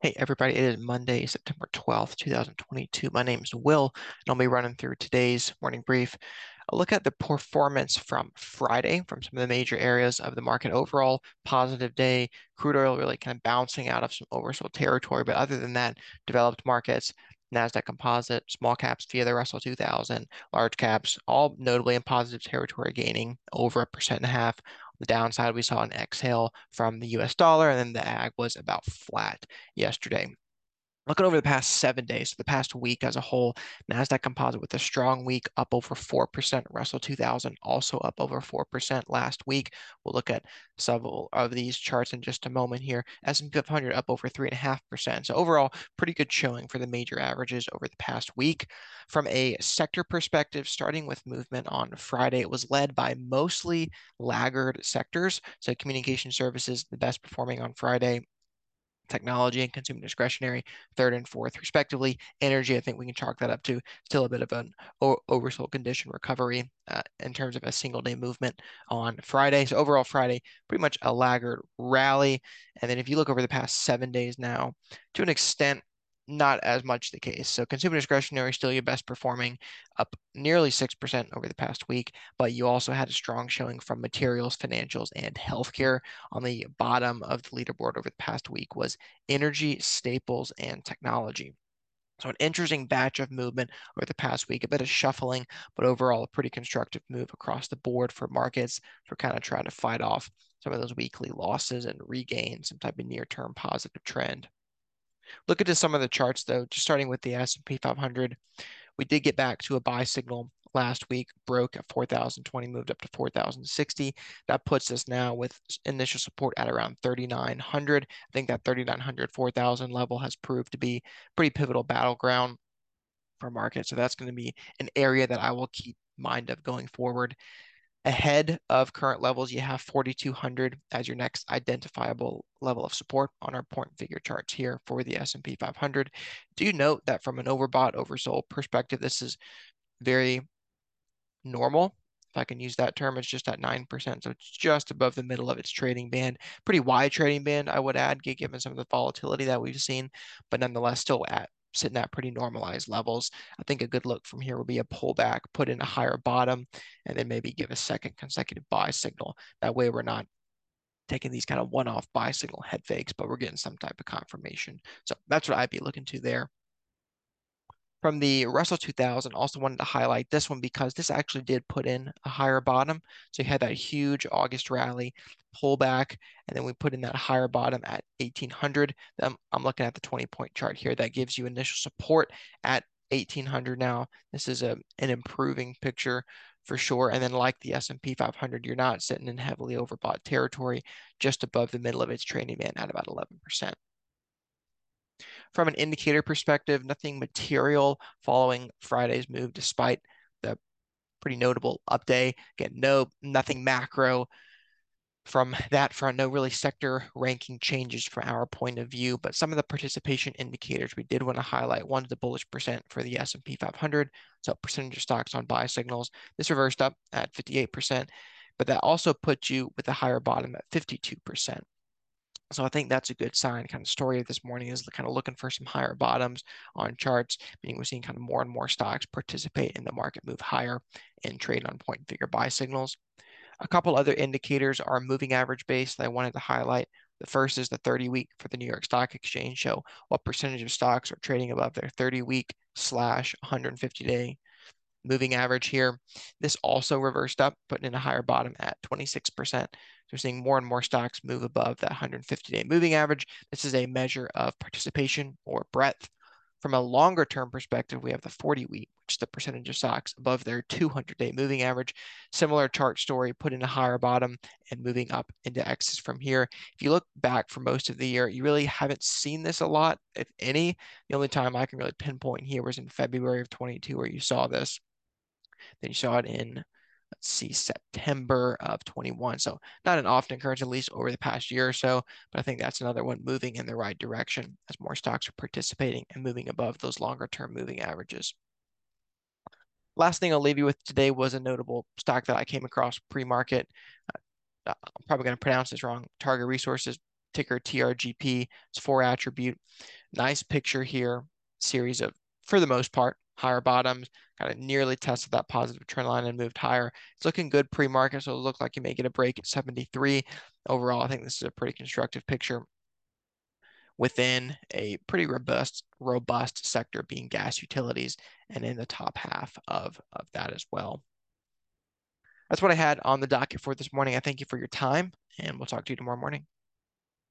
Hey everybody, it is Monday, September 12th, 2022. My name is Will, and I'll be running through today's morning brief. A look at the performance from Friday from some of the major areas of the market. Overall, positive day. Crude oil really kind of bouncing out of some oversold territory, but other than that, developed markets, Nasdaq Composite, small caps via the Russell 2000, large caps, all notably in positive territory, gaining over 1.5%. The downside, we saw an exhale from the US dollar, and then the ag was about flat yesterday. Looking over the past 7 days, so the past week as a whole, Nasdaq Composite with a strong week up over 4%. Russell 2000 also up over 4% last week. We'll look at several of these charts in just a moment here. S&P 500 up over 3.5%. So overall, pretty good showing for the major averages over the past week. From a sector perspective, starting with movement on Friday, it was led by mostly laggard sectors. So communication services, the best performing on Friday, technology and consumer discretionary, third and fourth, respectively. Energy, I think we can chalk that up to still a bit of an oversold condition recovery in terms of a single day movement on Friday. So overall, Friday, pretty much a laggard rally. And then if you look over the past 7 days now, to an extent, not as much the case. So consumer discretionary still your best performing, up nearly 6% over the past week, but you also had a strong showing from materials, financials, and healthcare. On the bottom of the leaderboard over the past week was energy, staples, and technology. So an interesting batch of movement over the past week, a bit of shuffling, but overall a pretty constructive move across the board for markets. We're kind of trying to fight off some of those weekly losses and regain some type of near-term positive trend. Look at some of the charts though, just starting with the S&P 500. We did get back to a buy signal last week, broke at 4,020, moved up to 4,060. That puts us now with initial support at around 3,900. I think that 3,900, 4,000 level has proved to be pretty pivotal battleground for market. So that's going to be an area that I will keep mind of going forward. Ahead of current levels, you have 4,200 as your next identifiable level of support on our point figure charts here for the S&P 500. Do note that from an overbought, oversold perspective, this is very normal. If I can use that term, it's just at 9%. So it's just above the middle of its trading band. Pretty wide trading band, I would add, given some of the volatility that we've seen, but nonetheless still at sitting at pretty normalized levels. I think a good look from here would be a pullback, put in a higher bottom, and then maybe give a second consecutive buy signal. That way we're not taking these kind of one-off buy signal head fakes, but we're getting some type of confirmation. So that's what I'd be looking to there. From the Russell 2000, also wanted to highlight this one because this actually did put in a higher bottom. So you had that huge August rally pullback, and then we put in that higher bottom at 1800. I'm looking at the 20-point chart here. That gives you initial support at 1800 now. This is an improving picture for sure. And then like the S&P 500, you're not sitting in heavily overbought territory, just above the middle of its trading band at about 11%. From an indicator perspective, nothing material following Friday's move, despite the pretty notable up day. Again, nothing macro from that front, no really sector ranking changes from our point of view, but some of the participation indicators we did want to highlight. One is the bullish percent for the S&P 500, so percentage of stocks on buy signals. This reversed up at 58%, but that also put you with a higher bottom at 52%. So I think that's a good sign. Kind of story of this morning is kind of looking for some higher bottoms on charts, meaning we're seeing kind of more and more stocks participate in the market move higher and trade on point and figure buy signals. A couple other indicators are moving average base that I wanted to highlight. The first is the 30-week for the New York Stock Exchange, show what percentage of stocks are trading above their 30-week slash 150-day moving average here. This also reversed up, putting in a higher bottom at 26%. So we're seeing more and more stocks move above that 150-day moving average. This is a measure of participation or breadth. From a longer term perspective, we have the 40-week, which is the percentage of stocks above their 200-day moving average. Similar chart story, put in a higher bottom and moving up into X's from here. If you look back for most of the year, you really haven't seen this a lot, if any. The only time I can really pinpoint here was in February of 22, where you saw this. Then you saw it in, let's see, September of 21. So not an often occurrence, at least over the past year or so, but I think that's another one moving in the right direction as more stocks are participating and moving above those longer term moving averages. Last thing I'll leave you with today was a notable stock that I came across pre-market. I'm probably going to pronounce this wrong. Targa Resources, ticker TRGP. It's 4 attribute. Nice picture here. Series of, for the most part, higher bottoms. Kind of nearly tested that positive trend line and moved higher. It's looking good pre-market, so it looks like you may get a break at 73. Overall, I think this is a pretty constructive picture within a pretty robust sector being gas utilities and in the top half of that as well. That's what I had on the docket for this morning. I thank you for your time, and we'll talk to you tomorrow morning.